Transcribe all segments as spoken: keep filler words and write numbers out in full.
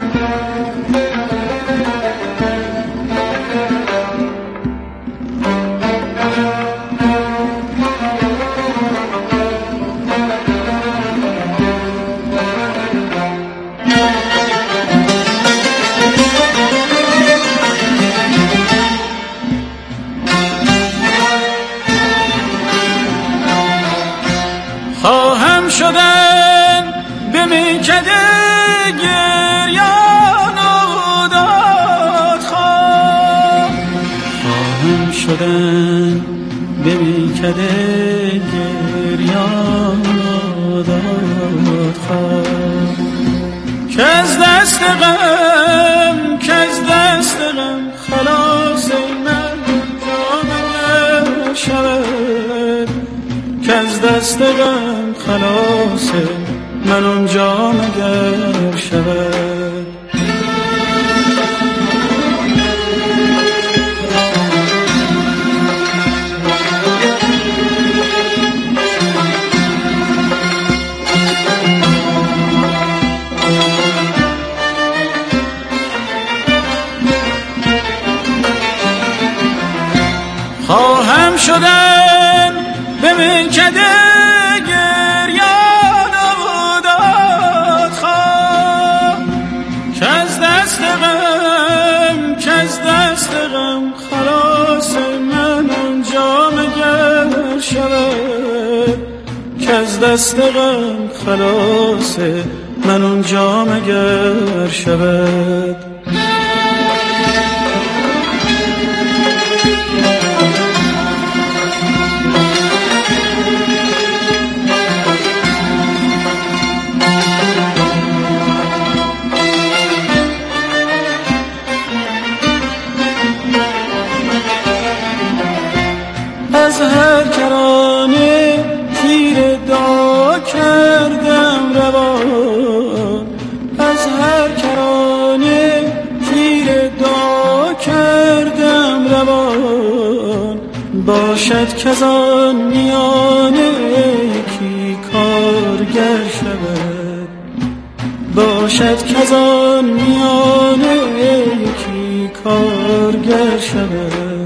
خواهم شدن به میکده گریان و دادخواه، خواهم شدن به میکده گریان و دادخواه، که از دست غم که از دست غم خلاص من جامعه شود، که از دست غم خلاص من اونجا مگر شود. خواهم شدن به میکده گریان و دادخواه، که از دست غم که از دست غم خلاص من اونجا مگر شود، که از دست غم خلاص من اونجا مگر شود. از هر کرانه تیر دعا کردم روان، از هر کرانه تیر دعا کردم روان، باشد که از آن میانه یکی کارگر شود، باشد که از آن میانه یکی کارگر شود.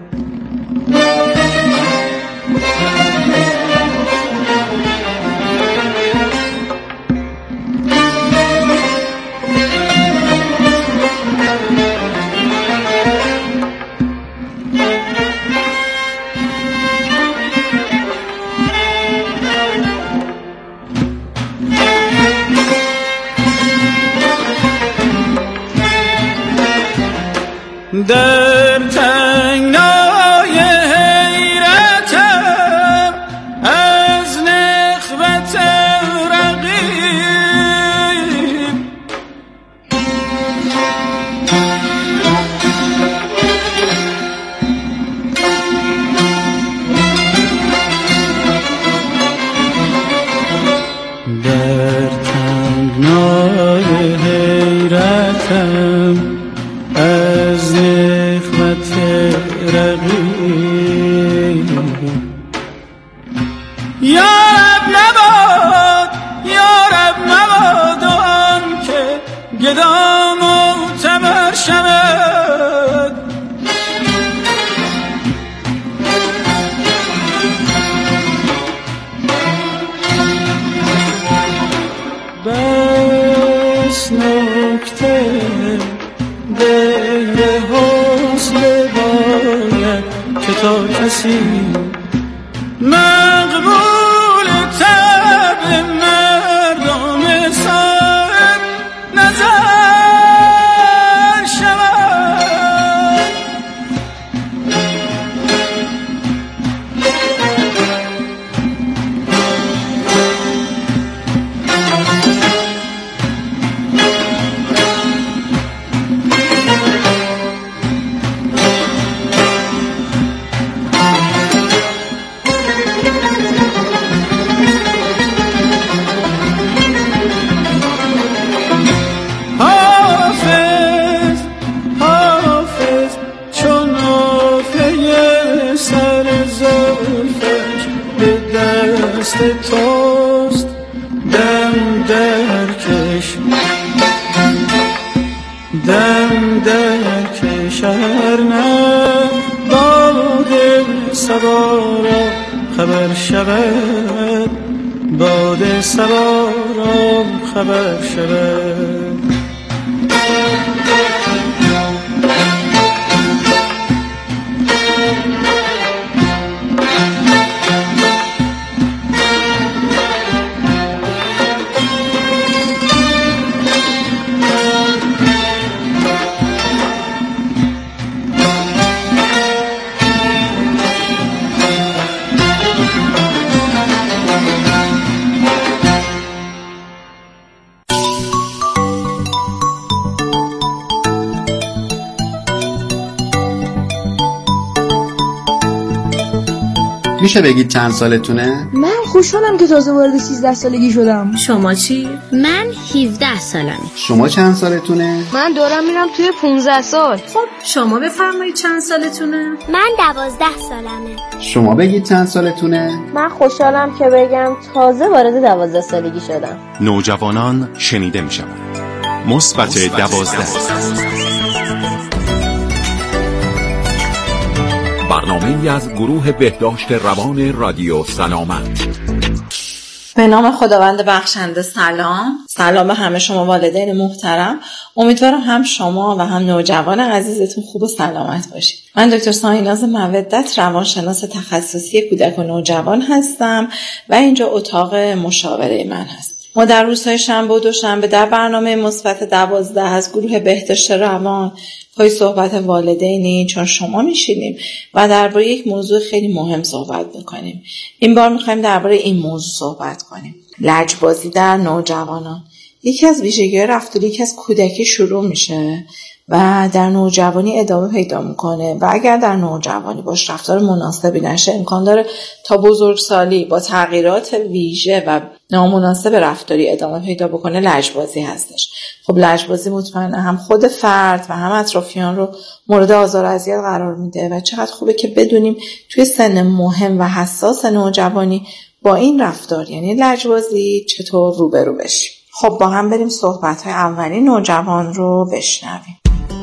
در تنگنای حیرتم از نخوت رقیب، در تنگنای حیرتم از نخوت رقیب، یا رب نباد یا رب نباد آن که گدا معتبر شود، بس نکته غیر حسن باید که تا کسی مقبول طبع مردم صاحب نظر شود. دم در کشور نه باد صبا را خبر شود، باد صبا را خبر شود. میشه بگید چند سالتونه؟ من خوشحالم که تازه وارد سیزده سالگی شدم. شما چی؟ من هفده سالمه. شما چند سالتونه؟ من دارم میرم توی پونزده سال. خب شما بفرمایید چند سالتونه؟ من دوازده سالمه. شما بگید چند سالتونه؟ من خوشحالم که بگم تازه وارد دوازده سالگی شدم. نوجوانان شنیده میشوند. مثبت دوازده. برنامه‌ای از گروه بهداشت روان رادیو سلامت. به نام خداوند بخشنده. سلام سلام به همه شما والدین محترم. امیدوارم هم شما و هم نوجوان عزیزتون خوب و سلامت باشید. من دکتر سایناز مودت، روانشناس تخصصی کودک و نوجوان هستم و اینجا اتاق مشاوره من هست. ما در روزهای شنبه و دوشنبه در برنامه مثبت دوازده از گروه بهداشت روان پای صحبت والدینی چون شما میشینیم و درباره یک موضوع خیلی مهم صحبت میکنیم. این بار میخوایم درباره این موضوع صحبت کنیم: لجبازی در نوجوانان. یکی از ویژگی‌های رفتاری که از کودکی شروع میشه و در نوجوانی ادامه پیدا میکنه و اگر در نوجوانی باش رفتار مناسبی نشه امکان داره تا بزرگسالی با تغییرات ویژه و نامناسب رفتاری ادامه پیدا بکنه. لجبازی هستش. خب لجبازی مطمئنا هم خود فرد و هم اطرافیان رو مورد آزار و اذیت قرار میده و چقدر خوبه که بدونیم توی سن مهم و حساس نوجوانی با این رفتار یعنی لجبازی چطور روبرو بشیم. خب با هم بریم صحبت‌های اولی نوجوان رو بشنویم.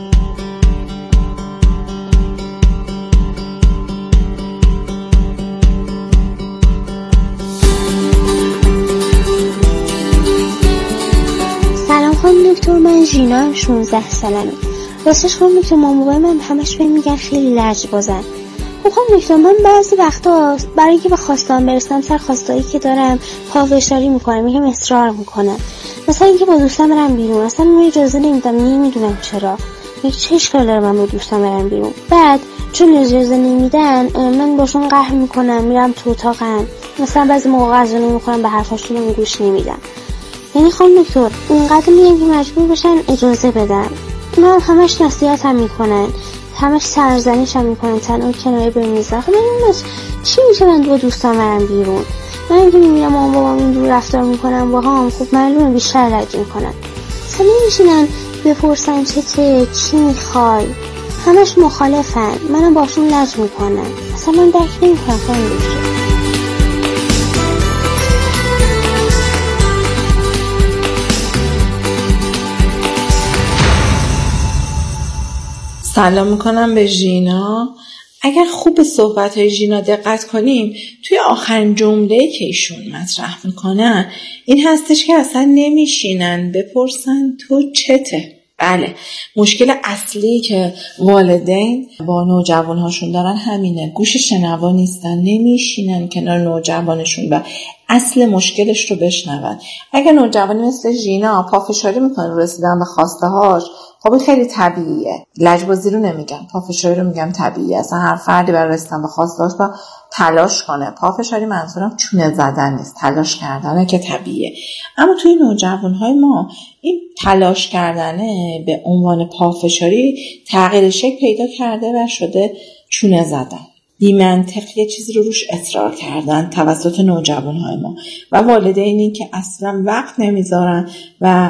سلام خانم دکتر، من ژینا، شانزده سالمه. راستش خانم دکتر مامان بابای من همش بهم میگن خیلی لجبازم. خب خانم دکتر من بعضی وقتا برای اینکه به خواستام برسم سر خواستایی که دارم پافشاری میکنم، میگم اصرار میکنم. مثلا اینکه با دوستم برم بیرون، اصلا من اجازه نمیدم، نمیدونم چرا. میگه چه اشکال داره من با دوستم برم بیرون؟ بعد چون اجازه نمیدن من باشون قهر میکنم، میرم تو اتاقم. مثلا بعضی موقع غذا نمیخورم، به حرفاشون گوش نمیدم. یعنی خانم دکتر اونقدر میگم که مجبور بشن اجازه بدن. اونا همش نصیحتم میکنن، همش سرزنشم میکنن، تنها کنایه بمیزن. خب من چی میشه من با دوستم برم بیرون؟ من که میبینم مامان بابام اینجور رفتار میکنن با هم، خب معلومه بیشتر لج میکنن. اصلا نمیشینن بپرسن چته، چی میخوای؟ همش مخالفن، منم باشون لج میکنم. اصلا من درک نمیکنم خانم دکتر. سلام میکنم به ژینا. اگر خوب به صحبت‌های ژینا دقت کنیم توی آخرین جمله‌ای که ایشون مطرح میکنن این هستش که اصلا نمیشینن بپرسن تو چته. بله، مشکل اصلی که والدین با نوجوانهاشون دارن همینه، گوش شنوا نیستن، نمیشینن کنار نوجوانشون و اصل مشکلش رو بشنون. اگر نوجوانی مثل ژینا پافشاری میکنه رو رسیدن به خواسته هاش، خب خیلی طبیعیه. لجبازی رو نمیگم، پافشاری رو میگم. طبیعیه، اصلا هر فردی برای رسیدن به خواسته هاش با تلاش کنه. پافشاری منظورم چونه زدن نیست، تلاش کردنه که طبیعیه. اما توی نوجوانهای ما این تلاش کردنه به عنوان پافشاری تغییر شکل پیدا کرده و شده چونه زدن. بی منطق یه چیزی رو روش اصرار کردن توسط نوجوانهای ما و والدینی که اصلا وقت نمیذارن و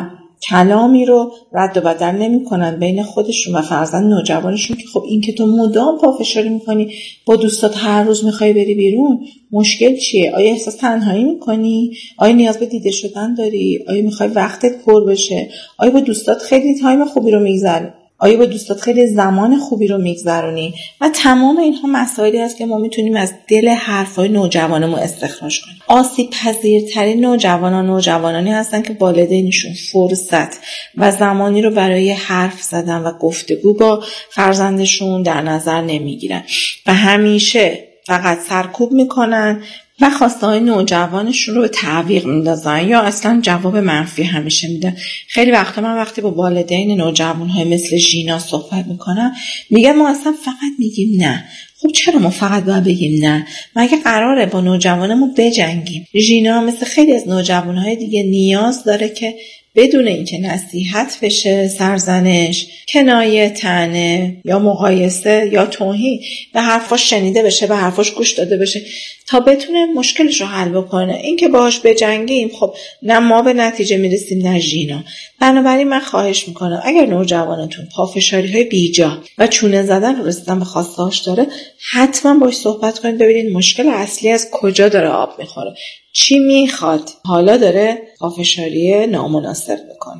کلامی رو رد و بدل نمی‌کنن بین خودشون و فرزند نوجوانشون که خب این که تو مدام پافشاری می‌کنی، با دوستات هر روز می‌خوای بری بیرون، مشکل چیه؟ آیا احساس تنهایی می‌کنی؟ آیا نیاز به دیده شدن داری؟ آیا می‌خوای وقتت پر بشه؟ آیا با دوستات خیلی تایم خوبی رو می‌گذرونی؟ آیا با دوستات خیلی زمان خوبی رو میگذرونی؟ و تمام اینها مسائلی هست که ما میتونیم از دل حرفای نوجوانمون استخراج کنیم. آسیب پذیرترین نوجوانان نوجوانانی هستن که والدینشون فرصت و زمانی رو برای حرف زدن و گفتگو با فرزندشون در نظر نمیگیرن و همیشه فقط سرکوب میکنن و خواسته های نوجوانشون رو به تعویق میندازن یا اصلا جواب منفی همیشه میدن. خیلی وقتا من وقتی با والدین نوجوانهای مثل ژینا صحبت میکنم میگن ما اصلا فقط میگیم نه. خب چرا ما فقط باید بگیم نه؟ مگه قراره با نوجوانمون بجنگیم؟ ژینا مثل خیلی از نوجوانهای دیگه نیاز داره که بدون اینکه نصیحت بشه، سرزنش، کنایه، طعنه یا مقایسه یا توهین به حرفاش شنیده بشه، به حرفاش گوش داده بشه تا بتونه مشکلش رو حل بکنه. این که باهاش بجنگیم خب نه ما به نتیجه میرسیم نه ژینا. بنابراین من خواهش میکنم اگر نوجوانتون پافشاری‌های بیجا و چونه زدن رو رسیدن به خواسته‌هاش داره، حتما باهاش صحبت کنید ببینید مشکل اصلی از کجا داره آب میخوره، چی میخواد، حالا داره پافشاری نامناسب میکنه.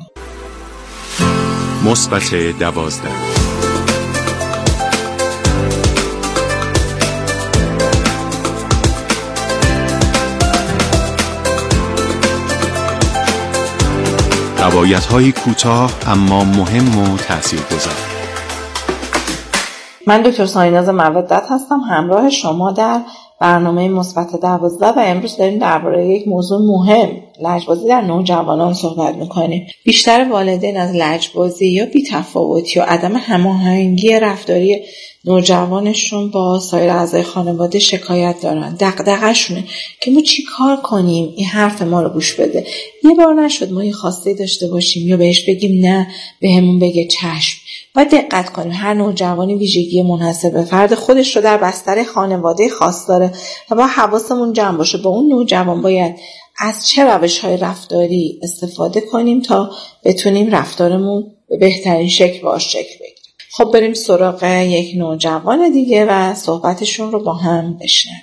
مثبت دوازده. روایت‌های کوتاه اما مهم و تاثیرگذار. من دکتر سایناز مودت هستم، همراه شما در برنامه مثبت دوازده و امروز داریم درباره یک موضوع مهم، لجبازی در نوجوانان صحبت میکنیم. بیشتر والدین از لجبازی یا بی‌تفاوتی و عدم هماهنگی رفتاری نوجوانشون با سایر اعضای خانواده شکایت دارن. دغدغه‌شونه که ما چی کار کنیم این حرف ما رو گوش بده. یه بار نشد ما یه خواسته داشته باشیم یا بهش بگیم نه، بهمون بگه چشم. و دقت کنیم هر نوجوانی ویژگی منحصر به فرد خودش رو در بستر خانواده خاص داره و با حواسمون جمع باشه با اون نوجوان باید از چه روش‌های رفتاری استفاده کنیم تا بتونیم رفتارمون به بهترین شکل باش شکل بگیره. خب بریم سراغ یک نوجوان دیگه و صحبتشون رو با هم بشنویم.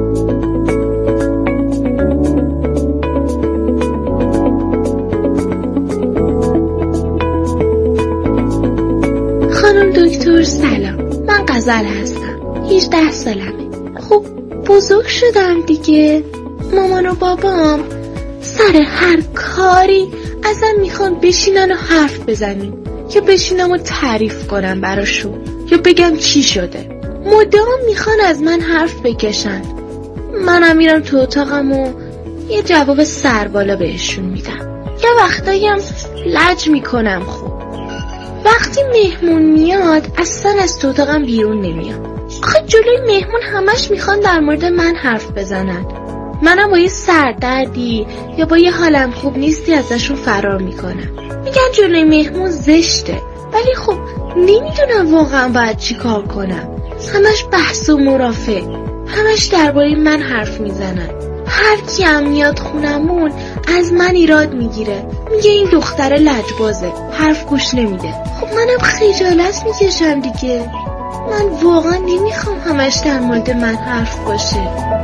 خانم دکتر سلام، من غزل هستم، هجده سالمه. خب بزرگ شدم دیگه. مامان و بابام سر هر کاری ازم میخوان بشینن و حرف بزنیم یا بشینم و تعریف کنم براشون یا بگم چی شده. مدام میخوان از من حرف بکشن. منم میرم تو اتاقم و یه جواب سربالا بهشون میدم. یه وقتایی هم لج میکنم. خوب وقتی مهمون میاد اصلا از تو اتاقم بیرون نمیام. آخه جلوی مهمون همش میخوان در مورد من حرف بزنن. منم با یه سردردی یا با یه حالم خوب نیستی ازشون فرار میکنم. میگن جلوی مهمون زشته، ولی خب نمیدونم واقعا باید چی کار کنم. همش بحث و مرافع، همش درباره من حرف میزنن. هر کی هم میاد خونمون از من ایراد میگیره، میگه این دختر لجبازه، حرف گوش نمیده. خب منم خجالت میکشم دیگه. من واقعا نمیخوام همش در مورد من حرف باشه.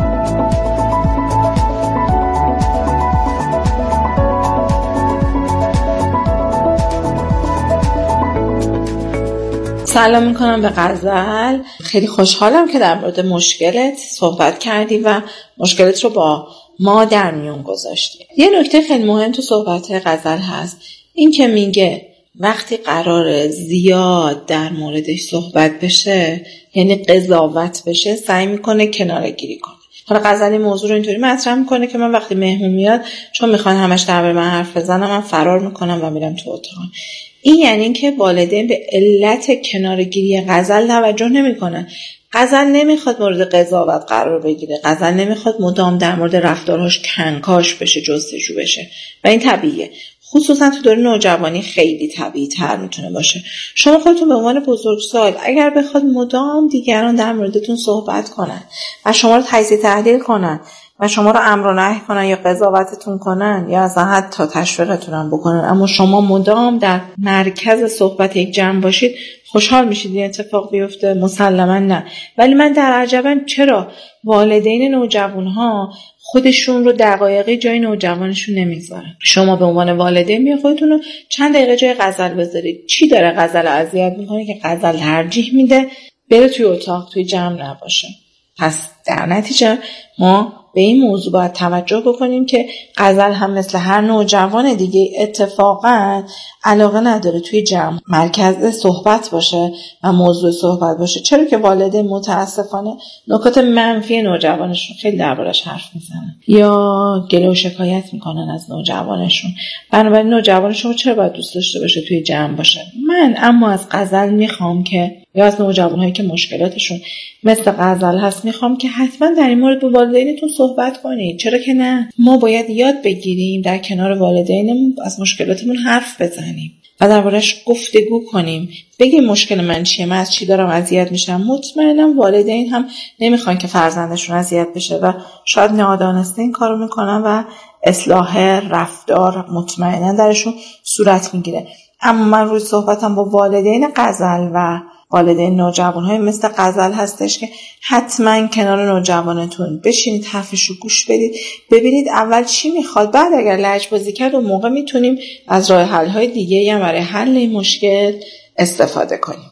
سلام میکنم به غزل. خیلی خوشحالم که در مورد مشکلت صحبت کردی و مشکلت رو با ما در میون گذاشتی. یه نکته خیلی مهم تو صحبت غزل هست، این که میگه وقتی قراره زیاد در موردش صحبت بشه، یعنی قضاوت بشه، سعی میکنه کناره گیری کنه. حالا غزل این موضوع رو اینطوری مطرح میکنه که من وقتی مهمون میاد چون میخوان همش درباره من حرف بزنم، من فرار میکنم و میرم تو اتاقم. این یعنی این که والدین به علت کناره‌گیری غزل توجه نمی‌کنن. غزل نمیخواد مورد قضاوت قرار بگیره. غزل نمیخواد مدام در مورد رفتارهاش کنکاش بشه، جستجو بشه و این طبیعیه. خصوصا تو دوره نوجوانی خیلی طبیعی تر میتونه باشه. شما خودتون به عنوان بزرگسال اگر بخواد مدام دیگران در موردتون صحبت کنن و شما رو تجزیه تحلیل کنن و شما رو امر و نهی کنن یا قضاوتتون کنن یا اصلا حتی تشویقتون هم بکنن، اما شما مدام در مرکز صحبت یک جمع باشید، خوشحال میشید این اتفاق بیفته؟ مسلما نه. ولی من در عجبم چرا والدین نوجوانها خودشون رو دقایقی جای نوجوانشون نمیذارن. شما به عنوان والدین می خودتون رو چند دقیقه جای غزل بذارید. چی داره غزل اذیت میکنه که غزل ترجیح میده بره توی اتاق، توی جمع نباشه؟ پس در نتیجه ما به این موضوع باید توجه بکنیم که غزل هم مثل هر نوجوان دیگه اتفاقا علاقه نداره توی جمع مرکز صحبت باشه و موضوع صحبت باشه، چرا که والدین متاسفانه نکات منفی نوجوانشون خیلی دربارش حرف میزنن یا گله و شکایت میکنن از نوجوانشون. بنابراین نوجوانشون چرا باید دوست داشته باشه توی جمع باشه؟ من اما از غزل میخوام که یا از نوجوانهایی که مشکلاتشون مثل غزل هست میخوام که حتما در این مورد با والدینتون صحبت کنید. چرا که نه؟ ما باید یاد بگیریم در کنار والدینمون از مشکلاتمون حرف بزنیم و دربارش گفتگو کنیم، بگیم مشکل من چیه، من از چی دارم اذیت میشم. مطمئنم والدین هم نمیخوان که فرزندشون اذیت بشه و شاید نادانسته این کارو میکنن و اصلاح رفتار مطمئنا درشون صورت میگیره. اما من روی صحبتم با والدین غزل و والدین نوجوان‌های مثل غزل هستش که حتما کنار نوجوانتون بشینید، حرفشو گوش بدید، ببینید اول چی میخواد، بعد اگر لجبازی کرد اون موقع میتونیم از راه حل‌های دیگه‌ای هم برای حل این مشکل استفاده کنیم.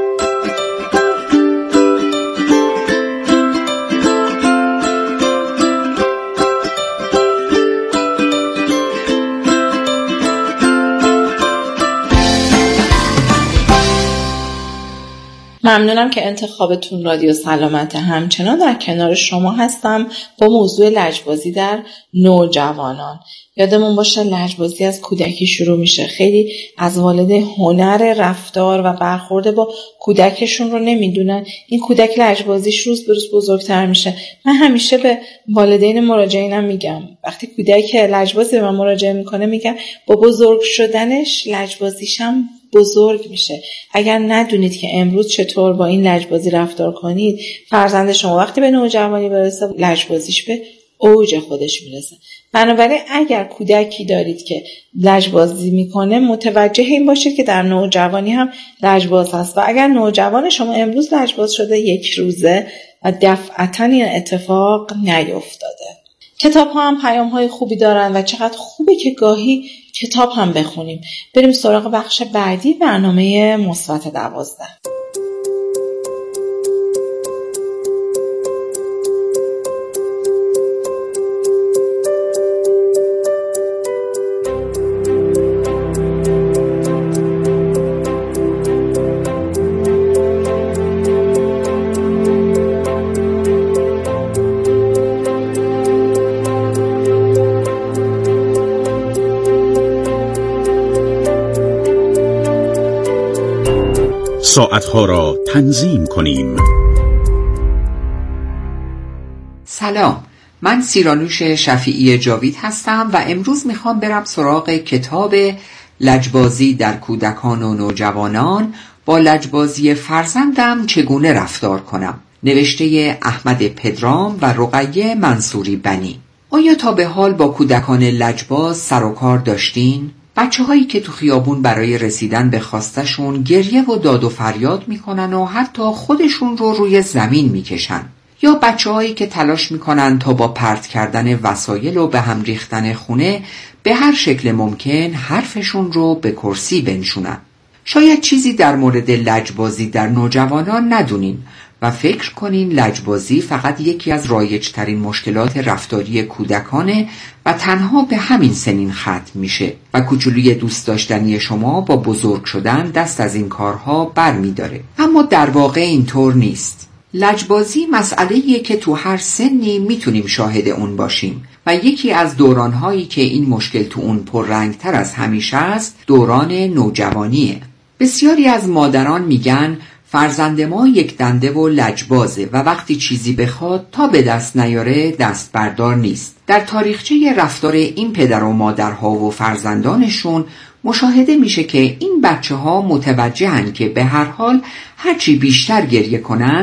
ممنونم که انتخابتون رادیو سلامت همچنان در کنار شما هستم با موضوع لجبازی در نوجوانان. یادمون باشه لجبازی از کودکی شروع میشه. خیلی از والدین هنر رفتار و برخورد با کودکشون رو نمیدونن. این کودک لجبازیش روز به روز بزرگتر میشه. من همیشه به والدین مراجعینم میگم وقتی کودک لجبازی به من مراجعه میکنه میگم با بزرگ شدنش لجبازیش هم بزرگ میشه. اگر ندونید که امروز چطور با این لجبازی رفتار کنید، فرزند شما وقتی به نوجوانی برسه لجبازیش به اوج خودش میرسه. بنابراین اگر کودکی دارید که لجبازی میکنه متوجه این باشید که در نوجوانی هم لجباز هست و اگر نوجوان شما امروز لجباز شده یک روزه و دفعتاً این اتفاق نیفتاده. کتاب ها هم پیام های خوبی دارن و چقدر خوبه که گاهی کتاب هم بخونیم. بریم سراغ بخش بعدی برنامه مثبت دوازده. ساعتها را تنظیم کنیم. سلام، من سیرانوش شفیعی جاوید هستم و امروز میخوام برم سراغ کتاب لجبازی در کودکان و نوجوانان با لجبازی فرزندم چگونه رفتار کنم، نوشته احمد پدرام و رقیه منصوری بنی. آیا تا به حال با کودکان لجباز سر و کار داشتین؟ بچه هایی که تو خیابون برای رسیدن به خواستشون گریه و داد و فریاد میکنن و حتی خودشون رو روی زمین میکشن، یا بچه هایی که تلاش میکنن تا با پرت کردن وسایل و به هم ریختن خونه به هر شکل ممکن حرفشون رو به کرسی بنشونن. شاید چیزی در مورد لجبازی در نوجوانان ندونین و فکر کنین لجبازی فقط یکی از رایج‌ترین مشکلات رفتاری کودکانه و تنها به همین سنین ختم میشه و کوچولوی دوست داشتنی شما با بزرگ شدن دست از این کارها بر میداره. اما در واقع اینطور نیست. لجبازی مسئله‌ایه که تو هر سنی میتونیم شاهد اون باشیم و یکی از دورانهایی که این مشکل تو اون پررنگتر از همیشه است دوران نوجوانیه. بسیاری از مادران میگن فرزند ما یک دنده و لجبازه و وقتی چیزی بخواد تا به دست نیاره دست بردار نیست. در تاریخچه رفتار این پدر و مادرها و فرزندانشون مشاهده میشه که این بچه ها متوجهن که به هر حال هرچی بیشتر گریه کنن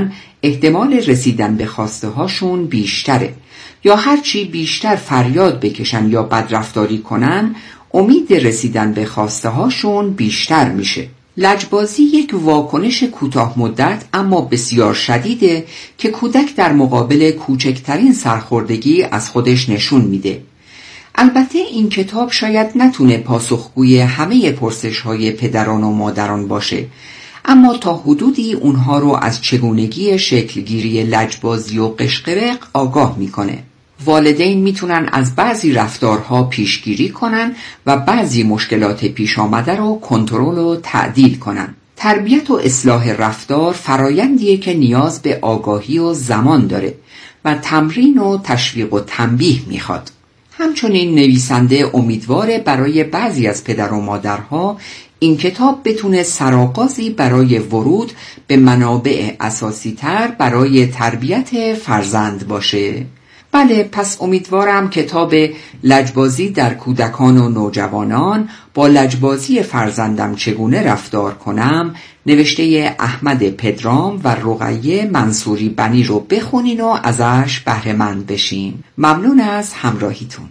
احتمال رسیدن به خواسته هاشون بیشتره، یا هرچی بیشتر فریاد بکشن یا بدرفتاری کنن امید رسیدن به خواسته هاشون بیشتر میشه. لجبازی یک واکنش کوتاه مدت اما بسیار شدیده که کودک در مقابل کوچکترین سرخوردگی از خودش نشون میده. البته این کتاب شاید نتونه پاسخگوی همه پرسش‌های پدران و مادران باشه، اما تا حدودی اونها رو از چگونگی شکلگیری لجبازی و قشقرق آگاه میکنه. والدین میتونن از بعضی رفتارها پیشگیری کنن و بعضی مشکلات پیش آمده رو کنترل و تعدیل کنن. تربیت و اصلاح رفتار فرایندیه که نیاز به آگاهی و زمان داره و تمرین و تشویق و تنبیه میخواد. همچنین نویسنده امیدواره برای بعضی از پدر و مادرها این کتاب بتونه سرآغازی برای ورود به منابع اساسی تر برای تربیت فرزند باشه. بله، پس امیدوارم کتاب لجبازی در کودکان و نوجوانان با لجبازی فرزندم چگونه رفتار کنم نوشته احمد پدرام و رقیه منصوری بنی رو بخونین و ازش بهره مند بشین. ممنون از همراهیتون.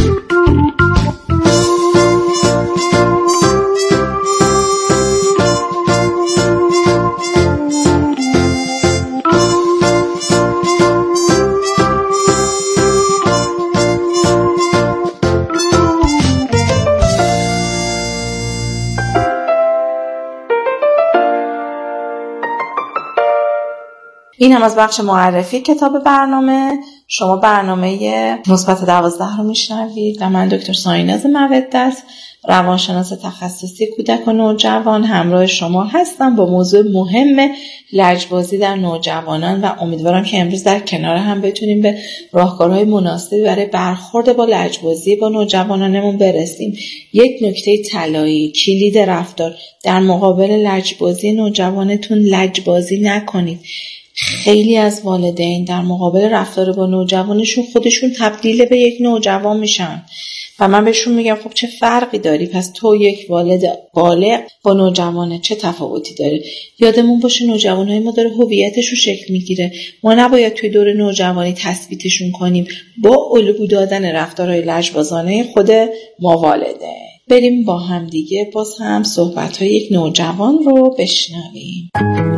این هم از بخش معرفی کتاب برنامه. شما برنامه مثبت دوازده رو میشنوید و من دکتر سایناز مودت، روانشناس تخصصی کودک و نوجوان، همراه شما هستم با موضوع مهم لجبازی در نوجوانان و امیدوارم که امروز در کنار هم بتونیم به راهکارهای مناسبی برای برخورد با لجبازی با نوجوانانمون برسیم. یک نکته طلایی، کلید رفتار در مقابل لجبازی نوجوانتون لجبازی نکنید. خیلی از والدین در مقابل رفتار با نوجوانشون خودشون تبدیل به یک نوجوان میشن و من بهشون میگم خب چه فرقی داری؟ پس تو یک والد بالغ با نوجوانه چه تفاوتی داره؟ یادمون باشه نوجوانهای ما داره هویتشون شکل میگیره. ما نباید توی دور نوجوانی تثبیتشون کنیم با الگو دادن رفتارهای لجبازانه خود ما والدین. بریم با هم دیگه باز هم صحبت‌های یک نوجوان رو بشنویم.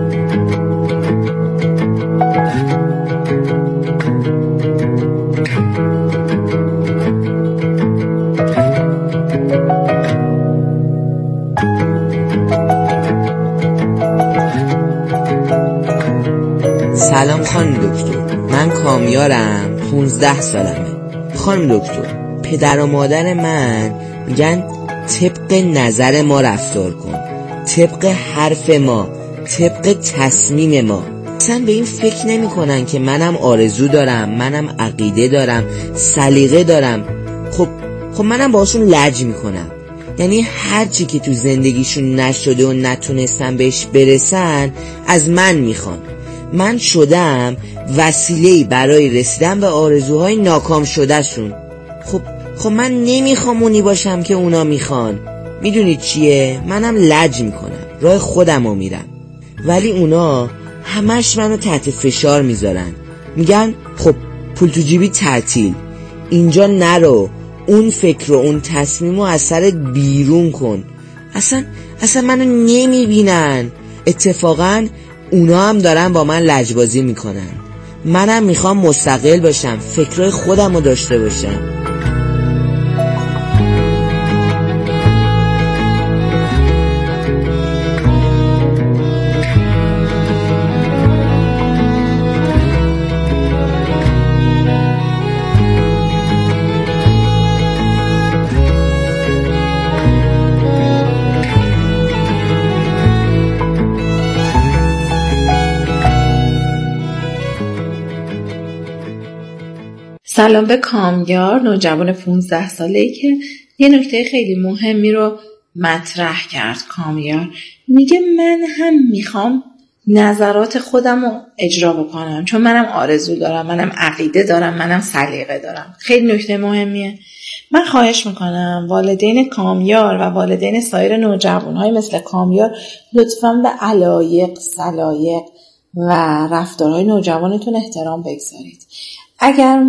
سلام خانم دکتر، من کامیارم، پونزده سالمه. خانم دکتر، پدر و مادر من میگن طبق نظر ما رفتار کن، طبق حرف ما، طبق تصمیم ما. اصلا به این فکر نمی کنن که منم آرزو دارم، منم عقیده دارم، سلیقه دارم. خب خب منم باشون لج میکنم. یعنی هر چی که تو زندگیشون نشده و نتونستن بهش برسن از من میخوان. من شدم وسیله‌ای برای رسیدن به آرزوهای ناکام شده شون. خب خب من نمیخوام اونی باشم که اونا میخوان. میدونید چیه؟ منم لج میکنم، راه خودمو میرم، ولی اونا همش منو تحت فشار میذارن. میگن خب پول تو جیبی تعطیل، اینجا نرو، اون فکر و اون تصمیمو از سرت بیرون کن. اصلا اصلا منو نمیبینن. اتفاقا اونا هم دارن با من لجبازی میکنن. منم میخوام مستقل باشم، فکرای خودمو داشته باشم. سلام به کامیار، نوجوان پونزده ساله‌ای که یه نکته خیلی مهمی رو مطرح کرد. کامیار میگه من هم میخوام نظرات خودم رو اجرا بکنم، چون منم آرزو دارم، منم عقیده دارم، منم سلیقه دارم. خیلی نکته مهمیه. من خواهش میکنم والدین کامیار و والدین سایر نوجوانهای مثل کامیار لطفاً به علایق، سلایق، و رفتارهای نوجوانتون احترام بگذارید. اگر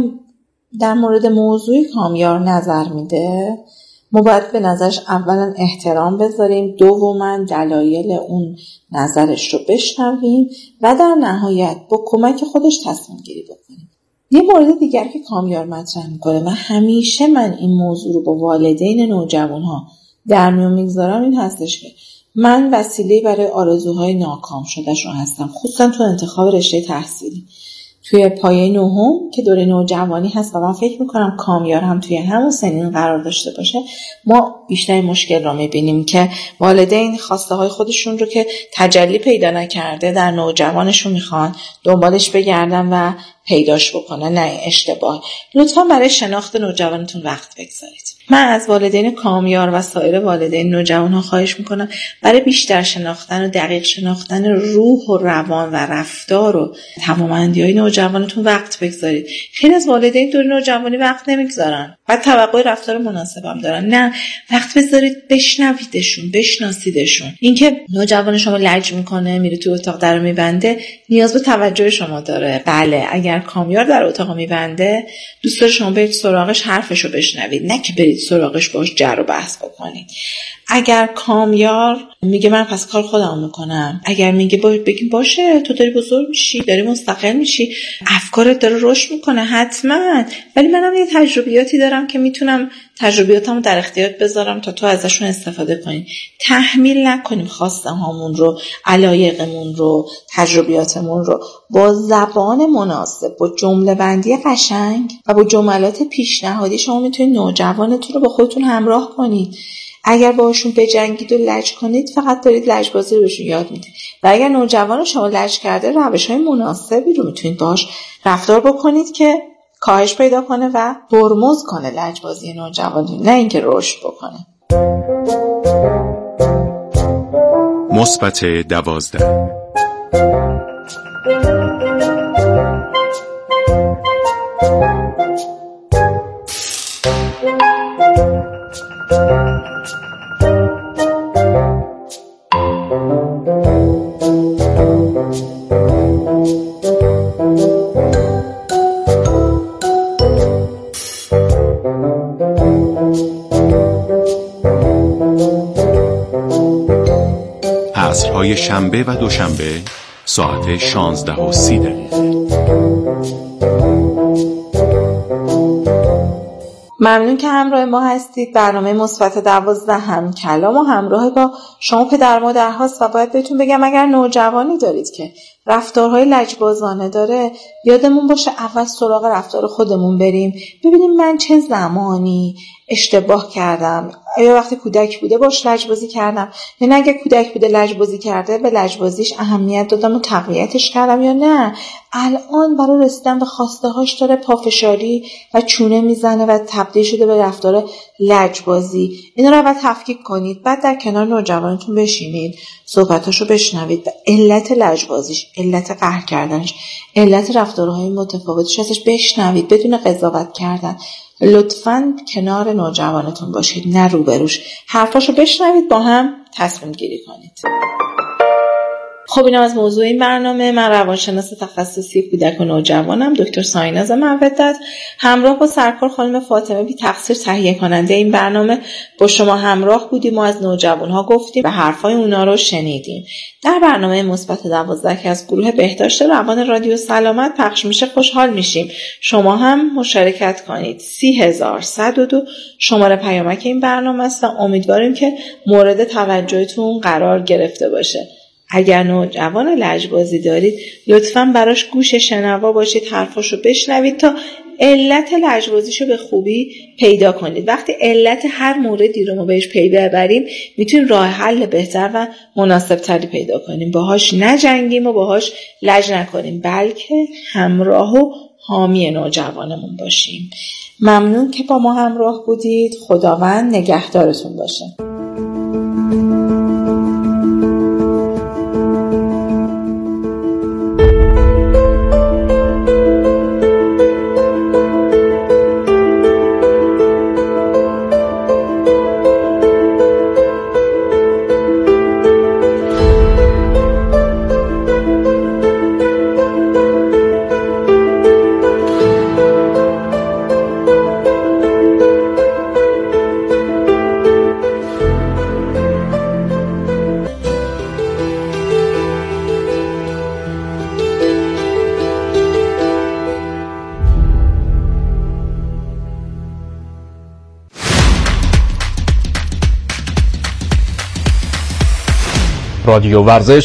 در مورد موضوع کامیار نظر میده، ما باید به نظرش اولا احترام بذاریم، دوما دلایل اون نظرش رو بشنویم و در نهایت با کمک خودش تصمیم گیری بکنیم. یه مورد دیگر که کامیار مطرح میکنه و همیشه من این موضوع رو با والدین نوجوان ها در میون میگذارم این هستش که من وسیله برای آرزوهای ناکام شدهش رو هستم، خصوصا تو انتخاب رشته تحصیلی. توی پایه نهم که دوره نوجوانی هست و من فکر میکنم کامیار هم توی همون سنین قرار داشته باشه، ما بیشتر مشکل رو میبینیم که والدین خواسته های خودشون رو که تجلی پیدا نکرده در نوجوانشون میخوان دنبالش بگردن و پیداش بکنن. نه، اشتباه. لطفا برای شناخت نوجوانتون وقت بگذارید. من از والدین کامیار و سایر والدین نوجوان ها خواهش میکنم برای بیشتر شناختن و دقیق شناختن روح و روان و رفتار و توانمندی های نوجوانتون وقت بگذارید. خیلی از والدین دور نوجوانی وقت نمیگذارن و توقع رفتار مناسب هم دارن. نه، وقت بذارید بشنویدشون، بشناسیدشون. اینکه نوجوان شما لج میکنه، میره تو اتاق درو میبنده، نیاز به توجه شما داره. بله، اگر کامیار در اتاق میبنده، دوست داره شما برید سراغش، حرفشو بشنوید، نه که برید سراغش باش جر و بحث بکنید. اگر کامیار میگه من پس کار خودم میکنم، اگر میگه بگیم باشه تو داری بزرگ میشی، داری مستقل میشی، افکارت داره رشد میکنه، حتما، ولی منم یه تجربیاتی دارم که میتونم تجربیاتمو در اختیارت بذارم تا تو ازشون استفاده کنی. تحمیل نکنیم خواستم هامون رو، علایقمون رو، تجربیاتمون رو با زبان مناسب، با جمله بندی قشنگ و با جملات پیشنهادی شما میتونید نوجوانتون رو با خودتون همراه کنید. اگر باشون بجنگید و لج کنید، فقط دارید لجبازی رو بهشون یاد میدید. و اگر نوجوان شما لج کرده، روش‌های مناسبی رو میتونید باش رفتار بکنید که کاهش پیدا کنه و ترمز کنه لجبازی نوجوان، نه اینکه رشد بکنه. مثبت دوازده. عصرهای شنبه و دوشنبه ساعت شانزده و سی دقیقه. ممنون که همراه ما هستید. برنامه مثبت دوازده هم کلام و همراه با شما پدر مادر هاست و باید بهتون بگم اگر نوجوانی دارید که رفتارهای لجبازانه داره، یادمون باشه اول سراغ رفتار خودمون بریم، ببینیم من چه زمانی اشتباه کردم. آیا وقتی کودک بوده باش لجبازی کردم، یا نه اگه کودک بوده لجبازی کرده به لجبازیش اهمیت دادم و تقویتش کردم، یا نه الان برای رسیدن به خواسته هاش داره پافشاری و چونه میزنه و تبدیل شده به رفتار لجبازی. اینا رو اول تفکیک کنید، بعد در کنار نوجوانتون بشینید، صحبتاشو بشنوید و علت لجبازیش، علت قهر کردنش، علت رفتارهای متفاوتش ازش بشنوید بدون قضاوت کردن. لطفاً کنار نوجوانتون باشید، نه روبروش. حرفاشو بشنوید، با هم تصمیم گیری کنید. خب اینم از موضوع این برنامه. من روانشناس تخصصی کودک و نوجوانم، دکتر سایناز مودت، همراه با سرکار خانم فاطمه بی تقصیر تهیه کننده این برنامه با شما همراه بودیم. ما از نوجوانها گفتیم و حرفای اونا رو شنیدیم. در برنامه مثبت دوازده که از گروه بهداشت روان رادیو سلامت پخش میشه خوشحال میشیم شما هم مشارکت کنید. سی هزار صد و دو شماره پیامک این برنامه است و امیدواریم که مورد توجهتون قرار گرفته باشه. اگر نوجوان لجبازی دارید، لطفاً براش گوش شنوا باشید، حرفاشو بشنوید تا علت لجبازیشو به خوبی پیدا کنید. وقتی علت هر موردی رو ما بهش پی ببریم، میتونیم راه حل بهتر و مناسب تری پیدا کنیم. باهاش نجنگیم و باهاش لج نکنیم، بلکه همراه و حامی نوجوانمون باشیم. ممنون که با ما همراه بودید. خداوند نگهدارتون باشه. رادیو ورزش